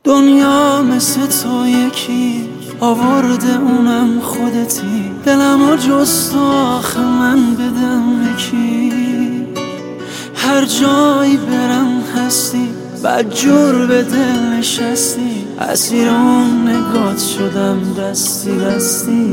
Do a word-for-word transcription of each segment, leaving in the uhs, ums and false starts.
دنیا مثل تو یکی آورده اونم خودتی، دلمو جز تو آخه من بدم یکی. هر جایی برم هستی، بدجور به دل نشستی، اسیر اون نگات شدم دستی دستی.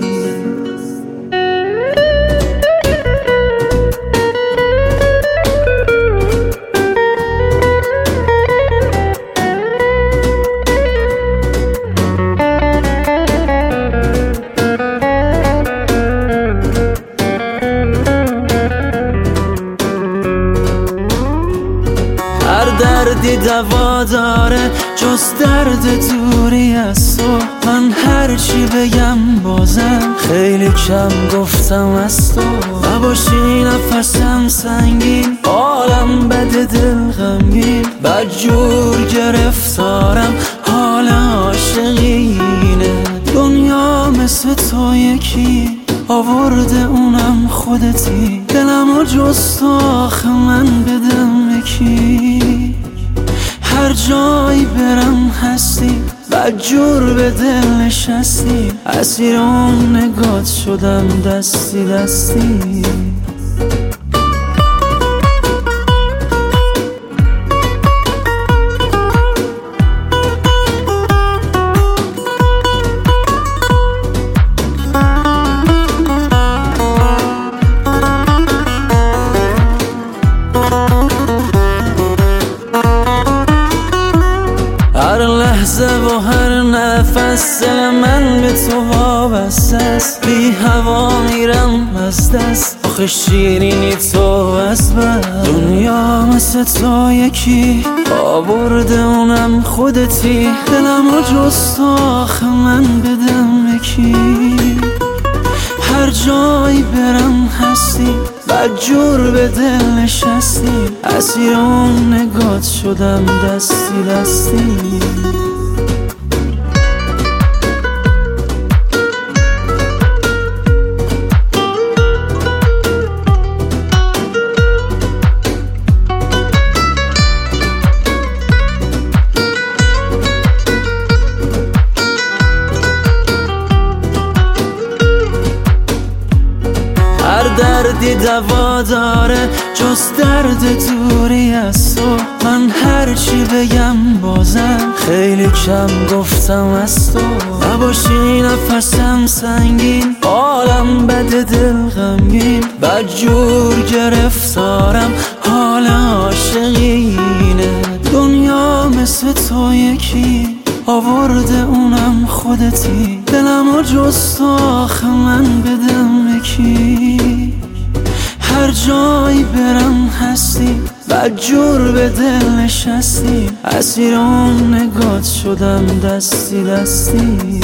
هر دردی دوا داره جز درد دوری از تو. من هرچی بگم بازم خیلی کم گفتم از تو. نباشی نفسم سنگین، حالم بده دل غمگین، بدجور گرفتارم حال عاشقینه. دنیا مثل تو یکی آورده اونم خودتی، دلمو جز تو آخه من بدم یکی. هر جایی برم هستی، بدجور به دل نشستی، اسیر اون نگات شدم دستی دستی. هر لحظه و هر نفس دل من به تو وابسته است. بی هوا میرم از دست، آخه شیرینی تو از بس. دنیا مثل تو یکی آورده اونم خودتی، دلمو جز تو آخه من بدم یکی. هر جایی برم هستی، بدجور به دل نشستی، اسیر اون نگات شدم دستی دستی. هر دردی دوا داره جز درد دوری از تو. من هرچی بگم بازم خیلی کم گفتم از تو. نباشی نفسم سنگین، حالم بده دل غمگین، بدجور گرفتارم حال عاشقینه. دنیا مثل تو یکی آورده اونم خودتی، دلمو جز تو آخه من بدم یکی. هر جایی برم هستی، بدجور به دل نشستی، اسیر اون نگات شدم دستی دستی.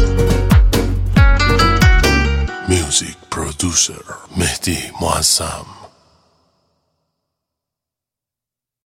Producer مهدی معظم.